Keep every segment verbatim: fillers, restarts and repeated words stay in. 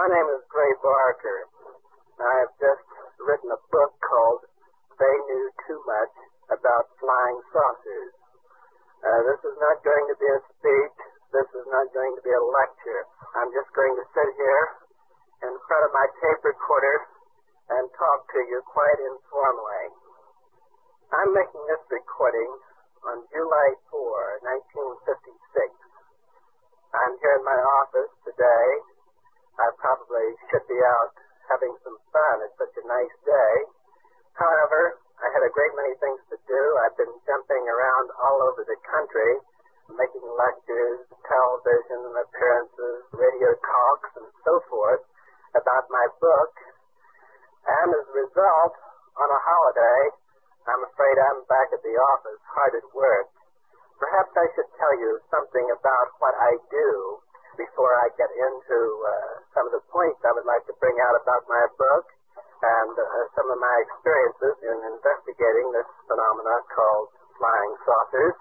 My name is Gray Barker. I've just written a book called They Knew Too Much About Flying Saucers. Uh, this is not going to be a speech. This is not going to be a lecture. I'm just going to sit here in front of my tape recorder and talk to you quite informally. I'm making this recording on July fourth, nineteen fifty-six. I'm here in my office today. I probably should be out having some fun. It's such a nice day. However, I had a great many things to do. I've been jumping around all over the country, making lectures, television appearances, radio talks, and so forth about my book. And as a result, on a holiday, I'm afraid I'm back at the office, hard at work. Perhaps I should tell you something about what I do before I get into uh, some of the points I would like to bring out about my book and uh, some of my experiences in investigating this phenomena called flying saucers.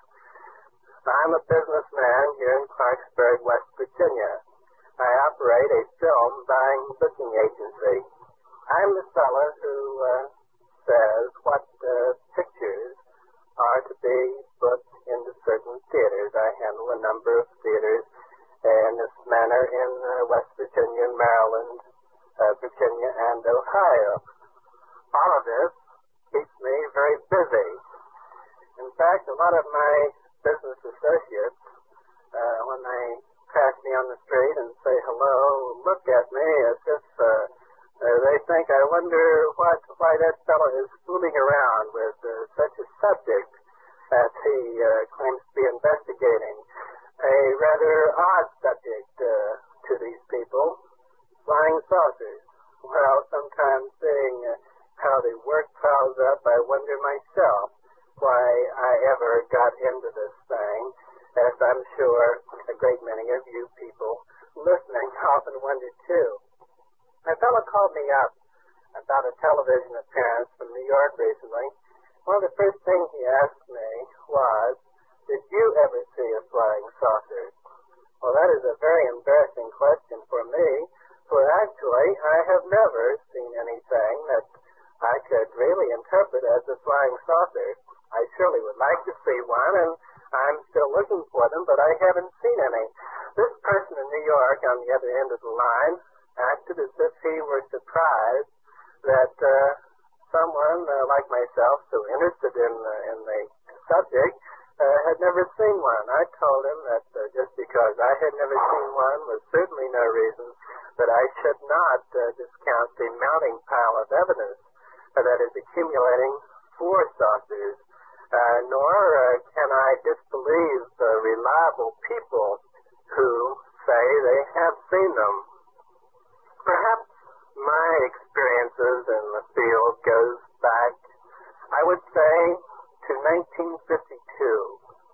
I'm a businessman here in Clarksburg, West Virginia. I operate a film buying booking agency. I'm the fellow who uh, says what uh, pictures are to be booked into certain theaters. I handle a number of theaters in this manner in uh, West Virginia, Maryland, uh, Virginia, and Ohio. All of this keeps me very busy. In fact, a lot of my business associates, uh, when they pass me on the street and say hello, look at me as if uh, uh, they think, I wonder what why that fellow is fooling around with uh, such a subject that he uh, claims to be investigating. A rather odd subject uh, to these people, flying saucers. Well, sometimes seeing uh, how the work piles up, I wonder myself why I ever got into this thing, as I'm sure a great many of you people listening often wonder too. A fellow called me up about a television appearance from New York recently. One of the first things he asked me was, did you ever see a flying saucer? Well, that is a very embarrassing question for me, for actually I have never seen anything that I could really interpret as a flying saucer. I surely would like to see one, and I'm still looking for them, but I haven't seen any. This person in New York on the other end of the line acted as if he were surprised that uh, someone uh, like myself, so interested in, uh, in the subject, Uh, had never seen one. I told him that uh, just because I had never seen one was certainly no reason that I should not uh, discount the mounting pile of evidence uh, that is accumulating for saucers, uh, nor uh, can I disbelieve the reliable people who say they have seen them. Perhaps my experiences in the field goes back, I would say, to nineteen fifty-two.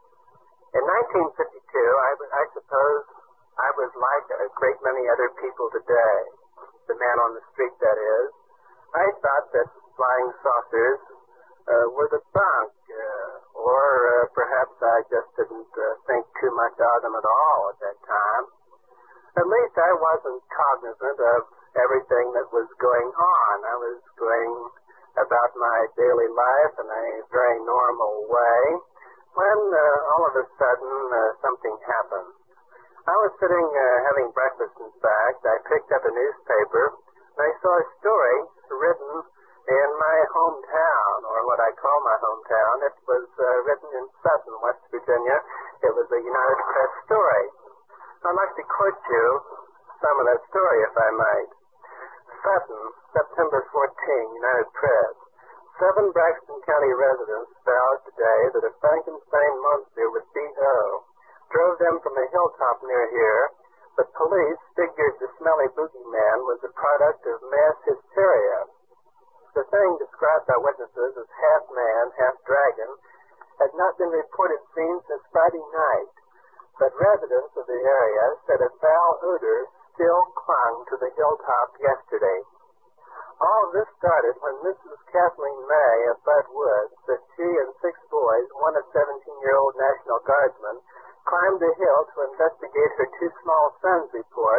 In nineteen fifty-two, I, I suppose I was like a great many other people today, the man on the street, that is. I thought that flying saucers uh, were the bunk, uh, or uh, perhaps I just didn't uh, think too much of them at all at that time. At least I wasn't cognizant of everything that was going on. I was going about my daily life in a very normal way, when uh, all of a sudden uh, something happened. I was sitting uh, having breakfast, in fact. I picked up a newspaper, and I saw a story written in my hometown, or what I call my hometown. It was uh, written in Sutton, West Virginia. It was a United Press story. I'd like to quote you some of that story, if I might. Sutton, September fourteenth, United Press. Seven Braxton County residents vowed today that a Frankenstein monster with B O drove them from a hilltop near here, but police figured the smelly boogeyman was a product of mass hysteria. The thing described by witnesses as half man, half dragon had not been reported seen since Friday night, but residents of the area said a foul odor still clung to the hilltop yesterday. All of this started when Missus Kathleen May of Bud Woods said she and six boys, one a seventeen-year-old National Guardsman, climbed the hill to investigate her two small sons' report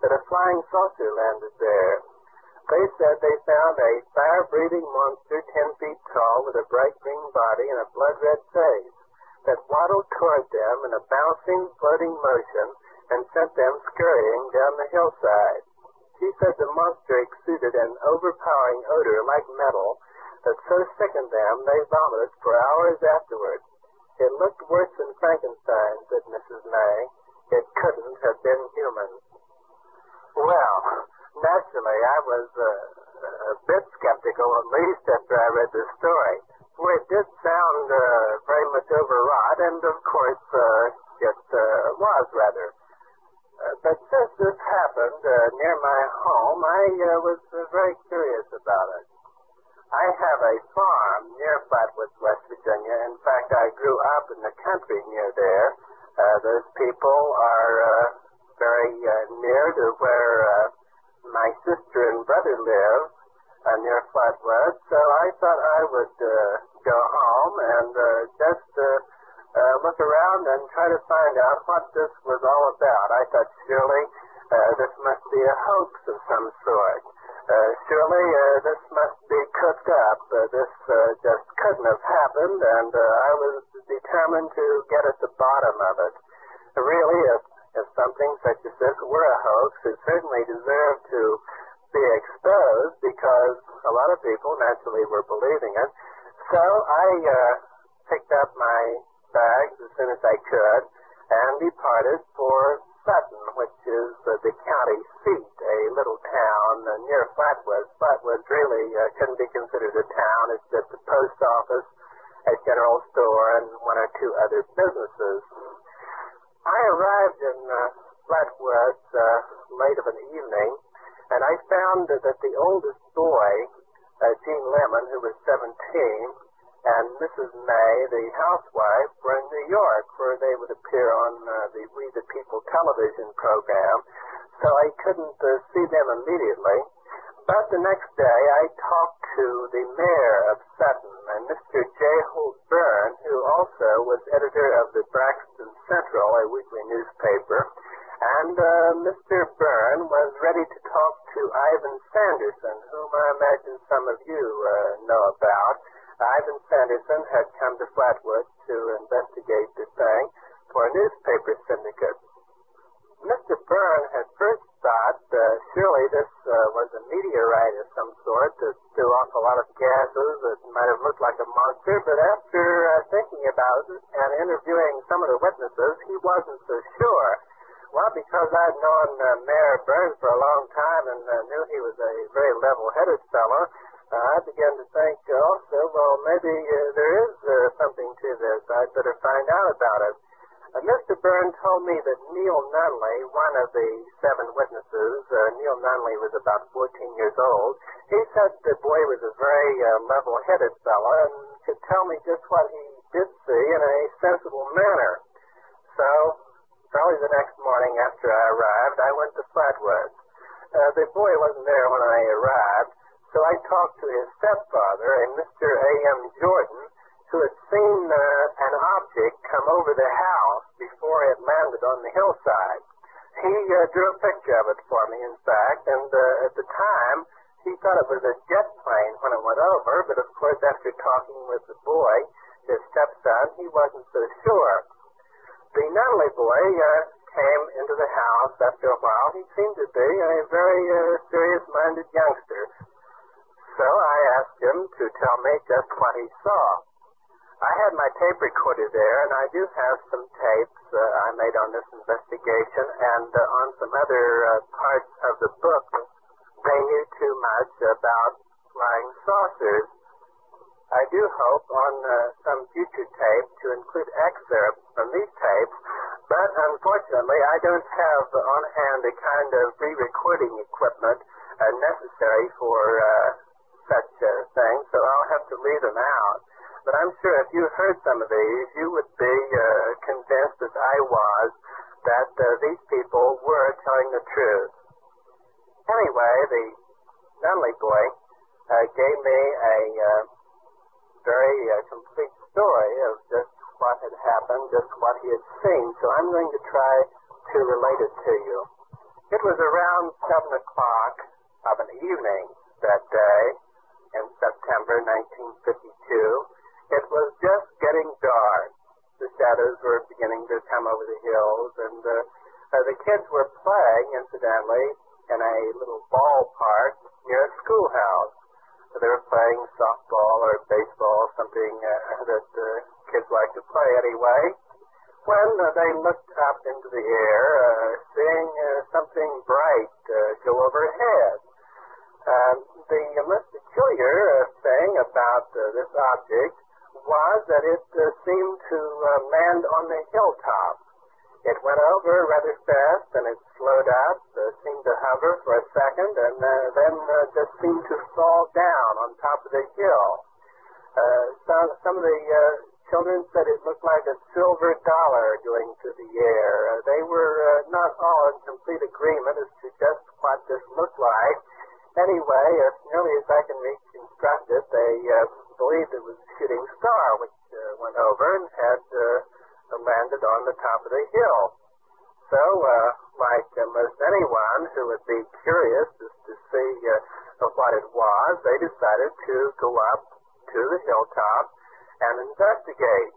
that a flying saucer landed there. They said they found a fire-breathing monster ten feet tall with a bright green body and a blood-red face that waddled toward them in a bouncing, floating motion and sent them scurrying down the hillside. She said the monster exuded an overpowering odor like metal that so sickened them they vomited for hours afterward. It looked worse than Frankenstein, said Missus May. It couldn't have been human. Well, naturally, I was uh, a bit skeptical, at least after I read the story. For it did sound uh, very much overwrought, and of course, uh, it uh, was rather. Uh, but since this happened uh, near my home, I uh, was uh, very curious about it. I have a farm near Flatwoods, West Virginia. In fact, I grew up in the country near there. Uh, those people are uh, very uh, near to where uh, my sister and brother live, uh, near Flatwoods. So I thought I would uh, go home and uh, just uh, uh, look around and try to find out what this was all about. I thought surely uh, this must be a hoax of some sort. Uh, surely uh, this must be cooked up. Uh, this uh, just couldn't have happened, and uh, I was determined to get at the bottom of it. Really, if, if something such as this were a hoax, it certainly deserved to be exposed, because a lot of people naturally were believing it. So I uh, picked up my bags as soon as I could and departed for Sutton, which is uh, the county seat, a little town uh, near Flatwoods. Flatwoods really uh, couldn't be considered a town. It's just a post office, a general store, and one or two other businesses. I arrived in uh, Flatwoods uh, late of an evening, and I found uh, that the oldest boy, uh, Gene Lemon, who was seventeen, and Missus May, the housewife, were in New York, where they would appear on uh, the We the People television program, so I couldn't uh, see them immediately. But the next day, I talked to the mayor of Sutton, and Mister J. Holt Byrne, who also was editor of the Braxton Central, a weekly newspaper, and uh, Mister Byrne was ready to talk to Ivan Sanderson, whom I imagine some of you uh, know about. Ivan Sanderson had come to Flatwoods to investigate the thing for a newspaper syndicate. Mister Byrne had first thought uh, surely this uh, was a meteorite of some sort that threw off a lot of gases that might have looked like a monster, but after uh, thinking about it and interviewing some of the witnesses, he wasn't so sure. Well, because I'd known uh, Mayor Byrne for a long time and uh, knew he was a very level-headed fellow, Uh, I began to think also, well, maybe uh, there is uh, something to this. I'd better find out about it. Uh, Mister Byrne told me that Neil Nunley, one of the seven witnesses, uh, Neil Nunley was about fourteen years old, he said the boy was a very uh, level-headed fellow and could tell me just what he did see in a sensible manner. So, probably the next morning after I arrived, I went to Flatwoods. Uh, the boy wasn't there when I arrived, so I talked to his stepfather, a Mister A M Jordan, who had seen uh, an object come over the house before it landed on the hillside. He uh, drew a picture of it for me, in fact, and uh, at the time, he thought it was a jet plane when it went over, but of course, after talking with the boy, his stepson, he wasn't so sure. The Nunley boy uh, came into the house after a while. He seemed to be a very uh, serious-minded youngster. So I asked him to tell me just what he saw. I had my tape recorder there, and I do have some tapes uh, I made on this investigation and uh, on some other uh, parts of the book. They knew too much about flying saucers. I do hope on uh, some future tape to include excerpts from these tapes, but unfortunately I don't have on hand the kind of re-recording equipment uh, necessary for uh, such uh, things, so I'll have to leave them out. But I'm sure if you heard some of these, you would be uh, convinced, as I was, that uh, these people were telling the truth. Anyway, the Nunley boy uh, gave me a uh, very uh, complete story of just what had happened, just what he had seen, so I'm going to try to relate it to you. It was around seven o'clock of an evening that day in September nineteen fifty-two. It was just getting dark. The shadows were beginning to come over the hills, and uh, uh, the kids were playing, incidentally, in a little ballpark near a schoolhouse. They were playing softball or baseball, something uh, that uh, kids like to play anyway, when uh, they looked up into the air, uh, seeing uh, something bright uh, go overhead. Um, the most peculiar uh, thing about uh, this object was that it uh, seemed to uh, land on the hilltop. It went over rather fast, and it slowed up, uh, seemed to hover for a second, and uh, then uh, just seemed to fall down on top of the hill. Uh, some, some of the uh, children said it looked like a silver dollar going through the air. Uh, they were uh, not all in complete agreement as to just what this looked like. Anyway, as nearly as I can reconstruct it, they uh, believed it was a shooting star, which uh, went over and had uh, landed on the top of the hill. So, uh, like uh, most anyone who would be curious as to see uh, what it was, they decided to go up to the hilltop and investigate.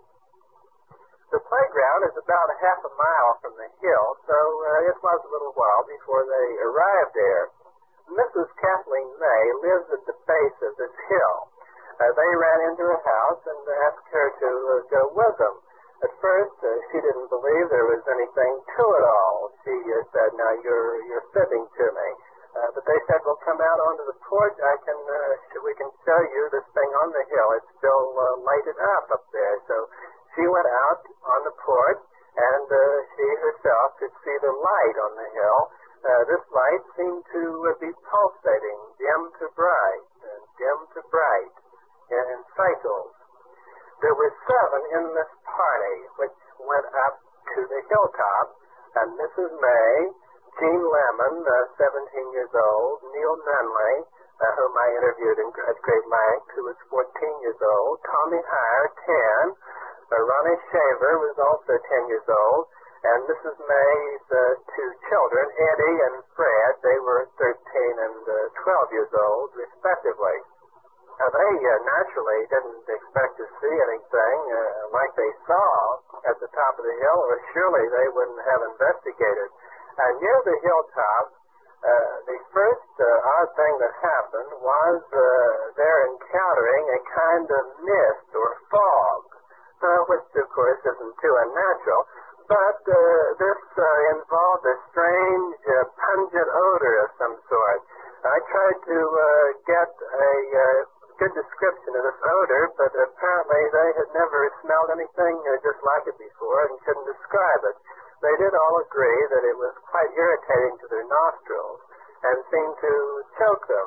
The playground is about a half a mile from the hill, so uh, it was a little while before they arrived there. Missus Kathleen May lives at the base of this hill. Uh, they ran into her house and asked her to uh, go with them. At first, uh, she didn't believe there was anything to it all. She uh, said, "Now you're you're fibbing to me." Uh, but they said, "Well, come out onto the porch. I can uh, sh- we can show you this thing on the hill. It's still uh, lighted up up there." So she went out on the porch, and uh, she herself could see the light on the hill. Uh, this light seemed to uh, be pulsating, dim to bright, and dim to bright, in, in cycles. There were seven in this party, which went up to the hilltop, and Missus May, Jean Lemon, uh, seventeen years old, Neil Nunley, uh, whom I interviewed in, at great length, who was fourteen years old, Tommy Hire, ten, uh, Ronnie Shaver was also ten years old, and Missus May's uh, two children, Eddie and Fred, they were thirteen and uh, twelve years old, respectively. Now, they uh, naturally didn't expect to see anything uh, like they saw at the top of the hill, or surely they wouldn't have investigated. Uh, near the hilltop, uh, the first uh, odd thing that happened was uh, their encountering a kind of mist or fog, uh, which, of course, isn't too unnatural. But uh, this uh, involved a strange, uh, pungent odor of some sort. I tried to uh, get a uh, good description of this odor, but apparently they had never smelled anything uh, just like it before and couldn't describe it. They did all agree that it was quite irritating to their nostrils and seemed to choke them.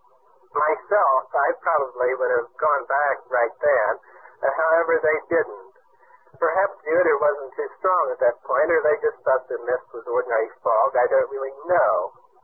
Myself, I probably would have gone back right then. Uh, however, they didn't. Perhaps the odor wasn't too strong at that point, or they just thought the mist was ordinary fog. I don't really know.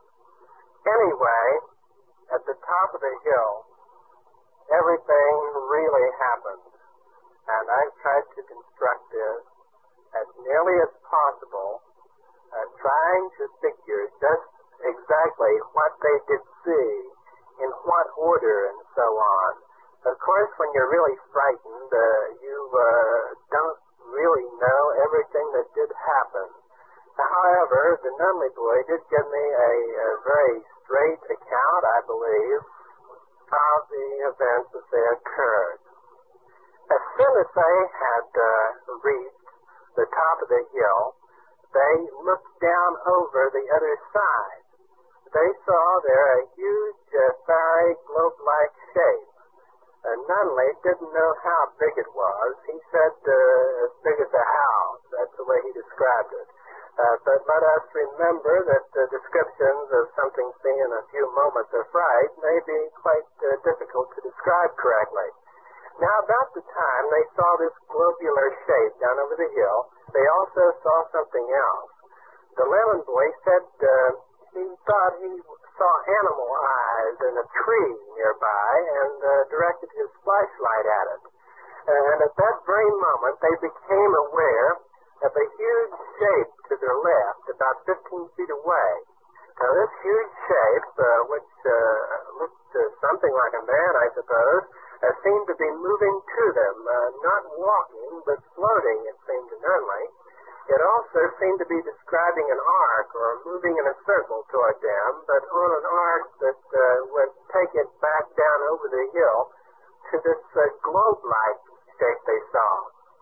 Anyway, at the top of the hill, everything really happened. And I've tried to construct this as nearly as possible, uh, trying to figure just exactly what they did see, in what order, and so on. Of course, when you're really frightened, uh, you uh, don't really know everything that did happen. However, the Nunley boy did give me a, a very straight account, I believe, of the events as they occurred. As soon as they had uh, reached the top of the hill, they looked down over the other side. They saw there a huge, uh, fiery, globe-like shape. Uh, Nunley didn't know how big it was. He said uh, as big as a house. That's the way he described it. Uh, but let us remember that uh, descriptions of something seen in a few moments of fright may be quite uh, difficult to describe correctly. Now, about the time they saw this globular shape down over the hill, they also saw something else. The Lemon boy said uh, he thought he saw animal eyes in a tree nearby and uh, directed his flashlight at it. And at that very moment, they became aware of a huge shape to their left, about fifteen feet away. Now, this huge shape, uh, which uh, looked uh, something like a man, I suppose, uh, seemed to be moving to them, uh, not walking, but floating, it seemed to Nunley. It also seemed to be describing an arc, or moving in a circle toward them, but on an arc that uh, would take it back down over the hill to this uh, globe-like shape they saw.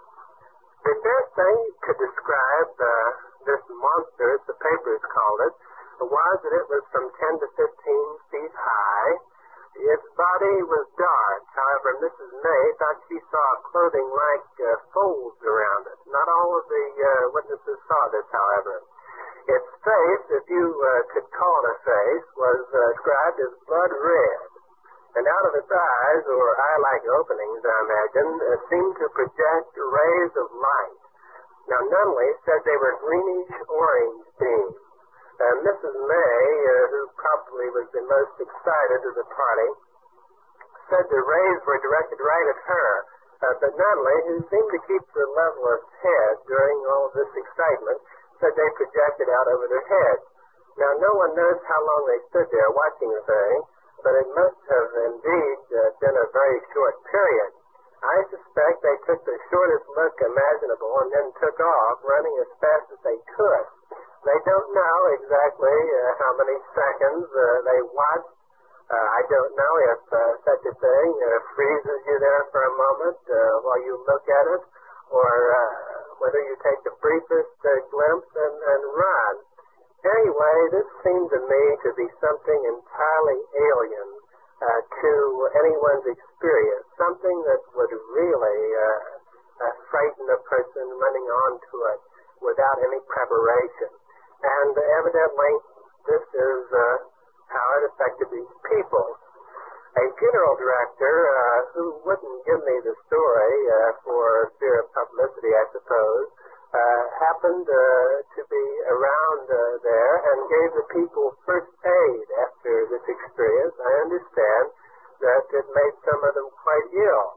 The best thing to describe uh, this monster, as the papers called it, was that it was from ten to fifteen feet high. Its body was dark. However, Missus May thought she saw clothing like uh, folds around it. Not all of the uh, witnesses saw this, however. Its face, if you uh, could call it a face, was uh, described as blood red. And out of its eyes, or eye-like openings, I imagine, uh, seemed to project rays of light. Now, Nunley said they were greenish-orange beams. Uh, Missus May, uh, who probably was the most excited of the party, said the rays were directed right at her. Uh, but Nunley, who seemed to keep the level of his head during all of this excitement, said they projected out over their heads. Now, no one knows how long they stood there watching the thing, but it must have indeed uh, been a very short period. I suspect they took the shortest look imaginable and then took off, running as fast as they could. They don't know exactly uh, how many seconds uh, they watched. Uh, I don't know if uh, such a thing uh, freezes you there for a moment uh, while you look at it, or uh, whether you take the briefest uh, glimpse and, and run. Anyway, this seemed to me to be something entirely alien uh, to anyone's experience, something that would really uh, uh, frighten a person running onto it without any preparation. And evidently, this is uh, how it affected these people. A funeral director, uh, who wouldn't give me the story uh, for fear of publicity, I suppose, uh, happened uh, to be around uh, there and gave the people first aid after this experience. I understand that it made some of them quite ill.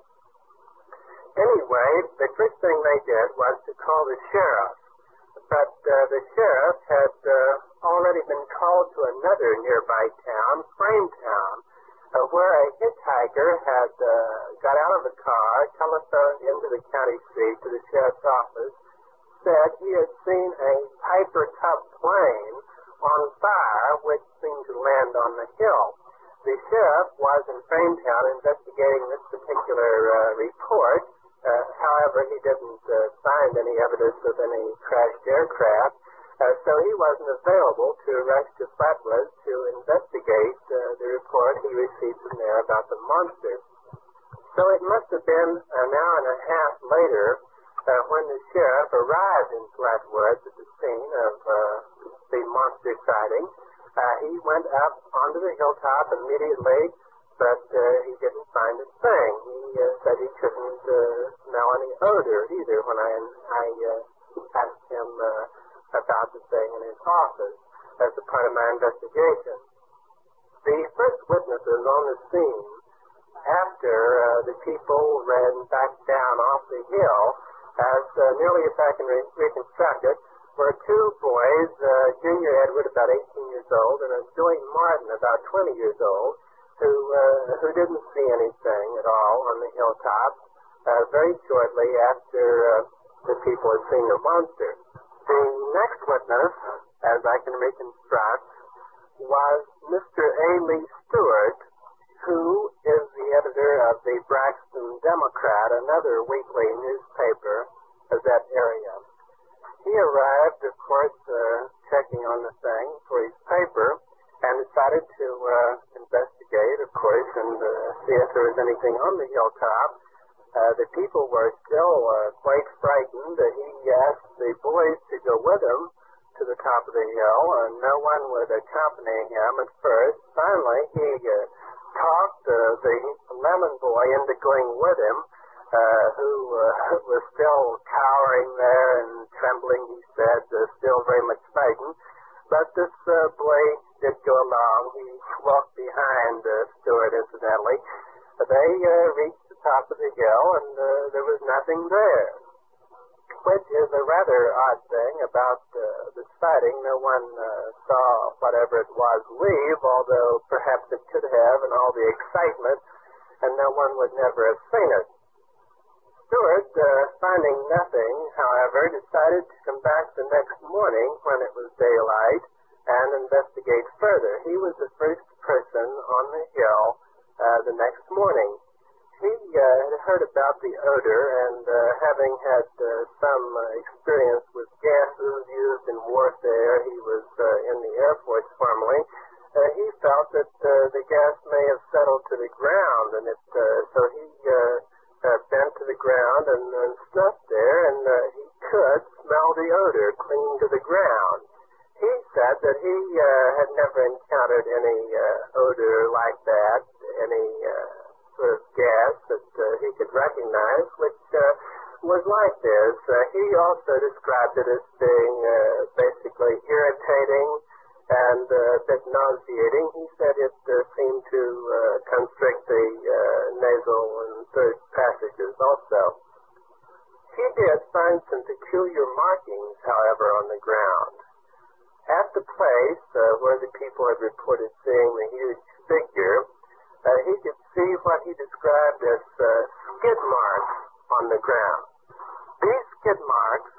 Anyway, the first thing they did was to call the sheriff. But uh, the sheriff had uh, already been called to another nearby town, Frametown, uh, where a hitchhiker had uh, got out of the car, telephoned into the county seat to the sheriff's office, said he had seen a Piper Cub plane on fire, which seemed to land on the hill. The sheriff was in Frametown investigating this particular uh, report. Uh, however, he didn't uh, find any evidence of any crashed aircraft, uh, so he wasn't available to rush to Flatwoods to investigate uh, the report he received from there about the monster. So it must have been an hour and a half later uh, when the sheriff arrived in Flatwoods at the scene of uh, the monster sighting. Uh, he went up onto the hilltop immediately, but uh, he didn't find a thing. He uh, said he couldn't uh, smell any odor either when I, I uh, asked him uh, about the thing in his office as a part of my investigation. The first witnesses on the scene, after uh, the people ran back down off the hill, as uh, nearly as I can re- reconstruct it, were two boys, uh, Junior Edward, about eighteen years old, and a Joey Martin, about twenty years old, who uh, who didn't see anything at all on the hilltop uh, very shortly after uh, the people had seen the monster. The next witness, as I can reconstruct, was Mister A. Lee Stewart, who is the editor of the Braxton Democrat, another weekly newspaper of that area. He arrived, of course, uh, checking on the thing for his paper, and decided to uh, investigate, of course, and uh, see if there was anything on the hilltop. Uh, the people were still uh, quite frightened. Uh, he asked the boys to go with him to the top of the hill, and no one would accompany him at first. Finally, he uh, talked uh, the lemon boy into going with him, uh, who uh, was still cowering there and trembling, he said, uh, still very much frightened. But this uh, boy did go along. He walked behind uh, Stewart, incidentally. They uh, reached the top of the hill, and uh, there was nothing there. which is a rather odd thing about uh, the sighting. No one uh, saw whatever it was leave, although perhaps it could have, and all the excitement, and no one would never have seen it. Stewart, uh, finding nothing, however, decided to come back the next morning when it was daylight and investigate further. He was the first person on the hill uh, the next morning. He uh, had heard about the odor, and uh, having had uh, some uh, experience with gases used in warfare, he was uh, in the Air Force formerly, uh, he felt that uh, the gas may have settled to the ground, and it, uh, so he uh, uh, bent to the ground and, and snuffed there, and uh, he could smell the odor clinging to the ground. He said that he uh, had never encountered any uh, odor like that, any uh, sort of gas that uh, he could recognize, which uh, was like this. Uh, he also described it as being uh, basically irritating and uh, a bit nauseating. He said it uh, seemed to uh, constrict the uh, nasal and third passages also. He did find some peculiar markings, however, on the ground. At the place uh, where the people had reported seeing the huge figure, uh, he could see what he described as uh, skid marks on the ground. These skid marks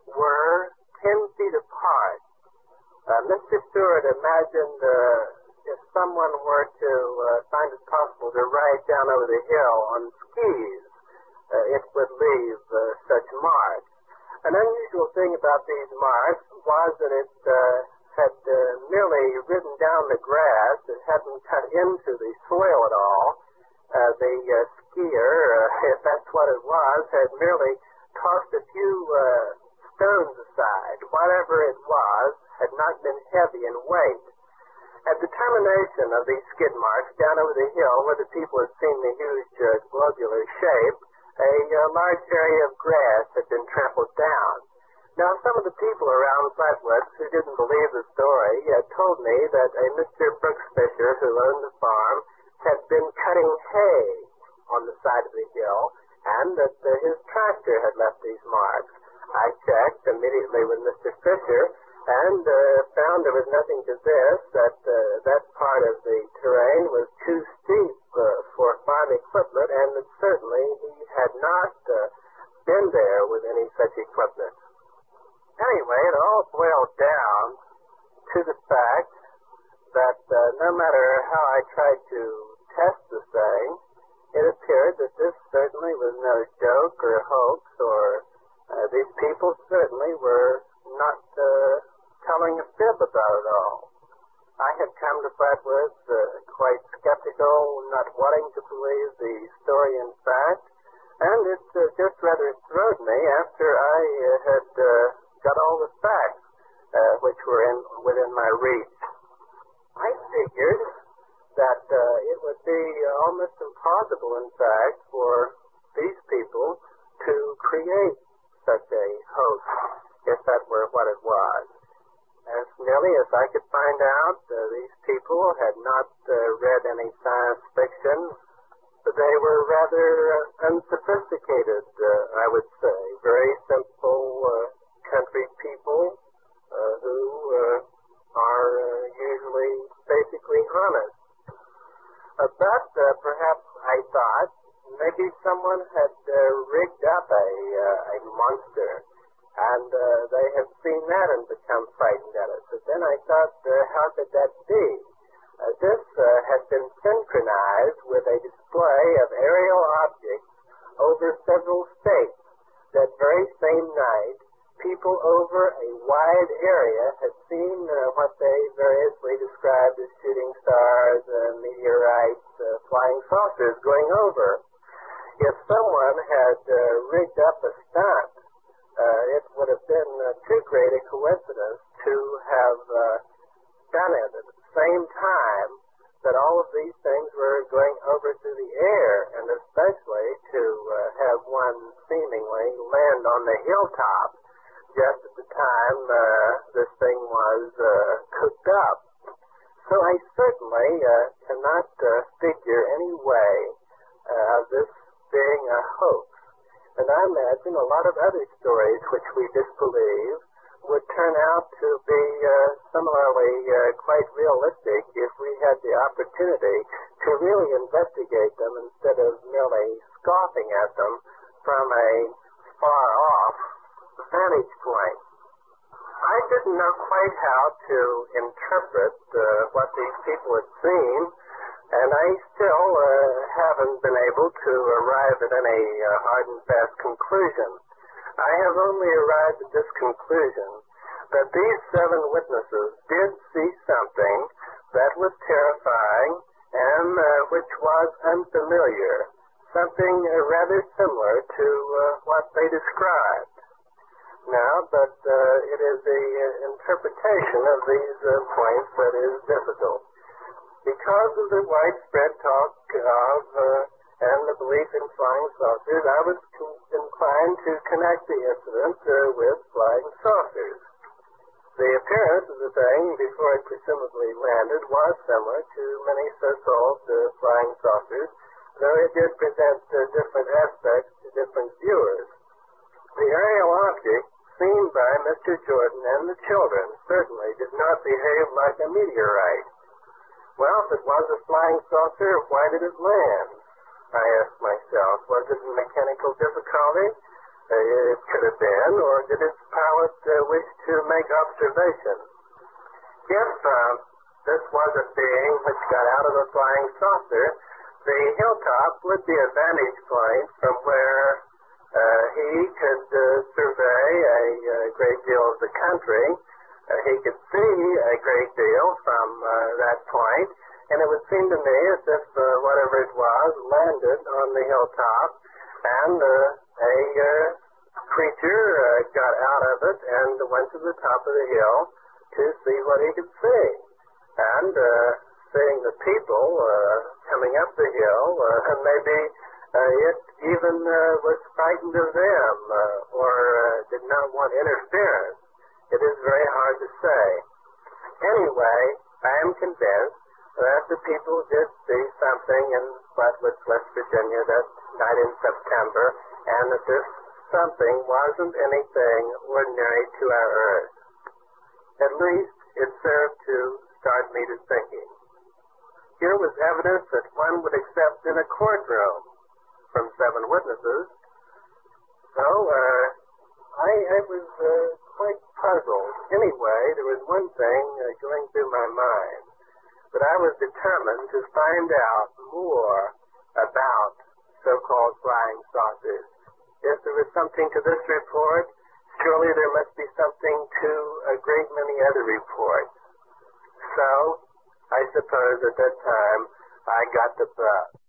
were ten feet apart. Uh, Mister Stewart imagined uh, if someone were to uh, find it possible to ride down over the hill on skis, uh, it would leave uh, such marks. An unusual thing about these marks was that it uh, had uh, merely ridden down the grass. It hadn't cut into the soil at all. Uh, the uh, skier, uh, if that's what it was, had merely tossed a few uh, stones aside. Whatever it was had not been heavy in weight. At the termination of these skid marks down over the hill where the people had seen the huge uh, globular shape, a uh, large area of grass had been trampled down. Now, some of the people around Flatwoods who didn't believe the story uh, told me that a Mister Brooks Fisher, who owned the farm, had been cutting hay on the side of the hill, and that uh, his tractor had left these marks. I checked immediately with Mister Fisher, and uh, found there was nothing to this, that uh, that part of the terrain was too steep uh, for farm equipment, and that certainly he had not uh, been there with any such equipment. Anyway, it all boiled down to the fact that uh, no matter how I tried to test the thing, it appeared that this certainly was no joke or hoax, or uh, these people certainly were not uh, telling a fib about it all. I had come to Flatwoods uh, quite skeptical, not wanting to believe the story in fact, and it uh, just rather thrilled me after I uh, had uh, got all the facts uh, which were in within my reach. I figured that uh, it would be almost impossible, in fact, for these people to create such a hoax, if that were what it was. As nearly as I could find out, uh, these people had not uh, read any science fiction. They were rather uh, unsophisticated, uh, I would say. Very simple uh, country people uh, who uh, are uh, usually basically honest. Uh, but uh, perhaps I thought maybe someone had uh, rigged up a, uh, a monster, and uh, they have seen that and become frightened at it. But then I thought, uh, how could that be? Uh, this uh, had been synchronized with a display of aerial objects over several states. That very same night, people over a wide area had seen uh, what they variously described as shooting stars, uh, meteorites, uh, flying saucers going over. If someone had uh, rigged up a stunt, uh, it would have been uh, too great a coincidence to have uh, done it at the same time that all of these things were going over through the air, and especially to uh, have one seemingly land on the hilltop just at the time uh, this thing was uh, cooked up. So I certainly uh, cannot uh, figure any way uh, of this being a hoax. And I imagine a lot of other stories which we disbelieve would turn out to be uh, similarly uh, quite realistic if we had the opportunity to really investigate them instead of merely scoffing at them from a far-off vantage point. I didn't know quite how to interpret uh, what these people had seen, and I still uh, haven't been able to arrive at any uh, hard and fast conclusion. I have only arrived at this conclusion that these seven witnesses did see something that was terrifying and uh, which was unfamiliar, something uh, rather similar to uh, what they described. Now, but uh, it is the uh, interpretation of these uh, points that is difficult. Because of the widespread talk of uh, and the belief in flying saucers, I was con- inclined to connect the incident uh, with flying saucers. The appearance of the thing before it presumably landed was similar to many so-called uh, flying saucers, though it did present uh, different aspects to different viewers. The aerial object seen by Mister Jordan and the children certainly did not behave like a meteorite. Well, if it was a flying saucer, why did it land? I asked myself. Was it a mechanical difficulty? Uh, it could have been, or did its pilot uh, wish to make observations? If uh, this was a being which got out of a flying saucer, the hilltop would be a vantage point from where uh, he could uh, survey a, a great deal of the country. Uh, he could see a great deal from uh, that point, and it would seem to me as if uh, whatever it was landed on the hilltop, and uh, a uh, creature uh, got out of it and went to the top of the hill to see what he could see. And uh, seeing the people uh, coming up the hill, uh, maybe uh, it even uh, was frightened of them uh, or uh, did not want interference. It is very hard to say. Anyway, I am convinced that the people did see something in Flatwoods, West Virginia that night in September, and that this something wasn't anything ordinary to our Earth. At least it served to start me to thinking. Here was evidence that one would accept in a courtroom from seven witnesses. So, uh, I, I was uh, quite puzzled. Anyway, there was one thing uh, going through my mind, that I was determined to find out more about so-called flying saucers. If there was something to this report, surely there must be something to a great many other reports. So, I suppose at that time, I got the bug.